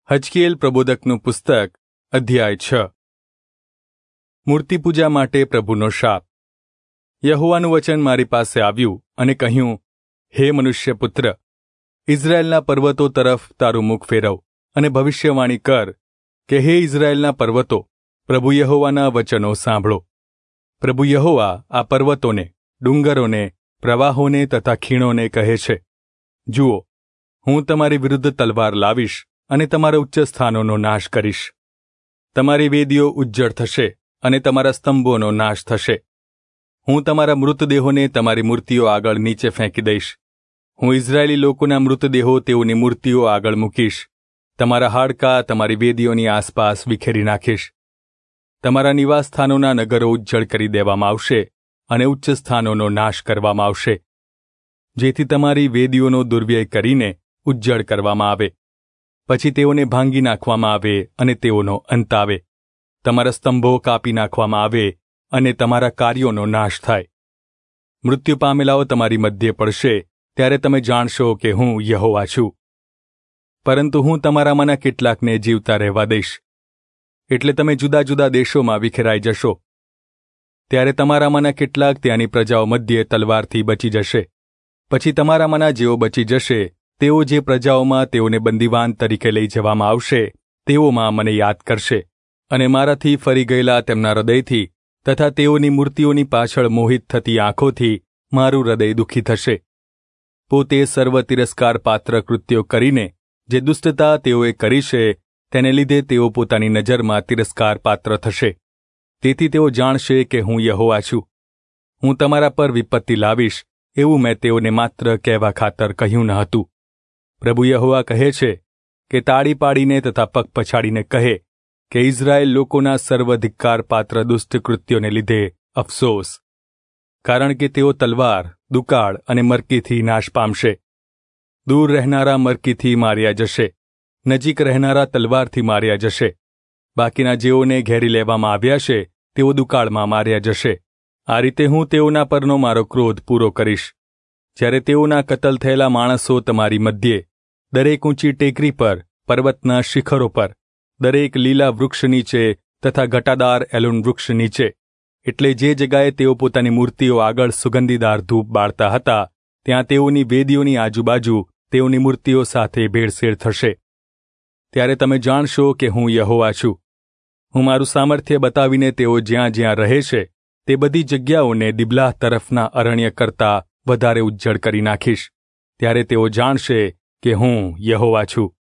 હજકીએલ પ્રબોધકનું પુસ્તક અધ્યાય 6 મૂર્તિપૂજા માટે પ્રભુનો શાપ. યહોવાનું વચન મારી પાસે આવ્યું અને કહ્યું, હે મનુષ્યપુત્ર, ઇઝરાયેલના પર્વતો તરફ તારું મુખ ફેરવ અને ભવિષ્યવાણી કર કે હે ઇઝરાયેલના પર્વતો, પ્રભુ યહોવાના વચનો સાંભળો. પ્રભુ યહોવા આ પર્વતોને, ડુંગરોને, પ્રવાહોને તથા ખીણોને કહે છે, જુઓ, હું તમારી વિરુદ્ધ તલવાર લાવીશ અને તમારા ઉચ્ચ સ્થાનોનો નાશ કરીશ. તમારી વેદીઓ ઉજ્જડ થશે અને તમારા સ્તંભોનો નાશ થશે. હું તમારા મૃતદેહોને તમારી મૂર્તિઓ આગળ નીચે ફેંકી દઈશ. હું ઇઝરાયેલી લોકોના મૃતદેહો તેઓની મૂર્તિઓ આગળ મૂકીશ. તમારા હાડકાં તમારી વેદીઓની આસપાસ વિખેરી નાખીશ. તમારા નિવાસસ્થાનોના નગરો ઉજ્જડ કરી દેવામાં આવશે અને ઉચ્ચ સ્થાનોનો નાશ કરવામાં આવશે, જેથી તમારી વેદીઓનો દુર્વ્યય કરીને ઉજ્જડ કરવામાં આવે. પછી તેઓને ભાંગી નાખવામાં આવે અને તેઓનો અંત આવે. તમારા સ્તંભો કાપી નાખવામાં આવે અને તમારા કાર્યોનો નાશ થાય. મૃત્યુ પામેલાઓ તમારી મધ્યે પડશે, ત્યારે તમે જાણશો કે હું યહોવા છું. પરંતુ હું તમારામાંના કેટલાકને જીવતા રહેવા દઈશ, એટલે તમે જુદા જુદા દેશોમાં વિખેરાઈ જશો. ત્યારે તમારામાંના કેટલાક ત્યાંની પ્રજાઓ મધ્યે તલવારથી બચી જશે. પછી તમારામાંના જેઓ બચી જશે, તેઓ જે પ્રજાઓમાં તેઓને બંદીવાન તરીકે લઈ જવામાં આવશે, તેઓમાં મને યાદ કરશે અને મારાથી ફરી ગયેલા તેમના હૃદયથી તથા તેઓની મૂર્તિઓની પાછળ મોહિત થતી આંખોથી મારું હૃદય દુઃખી થશે. પોતે સર્વ તિરસ્કાર પાત્ર કૃત્યો કરીને જે દુષ્ટતા તેઓએ કરી છે, તેને લીધે તેઓ પોતાની નજરમાં તિરસ્કાર પાત્ર થશે. તેથી તેઓ જાણશે કે હું યહોવા છું. હું તમારા પર વિપત્તિ લાવીશ, એવું મેં તેઓને માત્ર કહેવા ખાતર કહ્યું ન હતું. પ્રભુ યહોવા કહે છે કે તાળી પાડીને તથા પગ પછાડીને કહે કે ઇઝરાયેલ લોકોના સર્વધિક્કાર પાત્ર દુષ્ટ કૃત્યોને લીધે અફસોસ, કારણ કે તેઓ તલવાર, દુકાળ અને મરકીથી નાશ પામશે. દૂર રહેનારા મરકીથી માર્યા જશે, નજીક રહેનારા તલવારથી માર્યા જશે. બાકીના જેઓને ઘેરી લેવામાં આવ્યા છે, તેઓ દુકાળમાં માર્યા જશે. આ રીતે હું તેઓના પરનો મારો ક્રોધ પૂરો કરીશ. જ્યારે તેઓના કતલ થયેલા માણસો તમારી મધ્યે, દરેક ઊંચી ટેકરી પર, પર્વતના શિખરો પર, દરેક લીલા વૃક્ષ નીચે તથા ઘટાદાર એલોન વૃક્ષ નીચે, એટલે જે જગાએ તેઓ પોતાની મૂર્તિઓ આગળ સુગંધીદાર ધૂપ બાળતા હતા, ત્યાં તેઓની વેદીઓની આજુબાજુ તેઓની મૂર્તિઓ સાથે ભેળસેળ થશે. ત્યારે તમે જાણશો કે હું યહોવા છું. હું મારું સામર્થ્ય બતાવીને તેઓ જ્યાં જ્યાં રહે છે, તે બધી જગ્યાઓને દિબલાહ તરફના અરણ્ય કરતાં વધારે ઉજ્જડ કરી નાખીશ. ત્યારે તેઓ જાણશે કે હું યહોવા છું.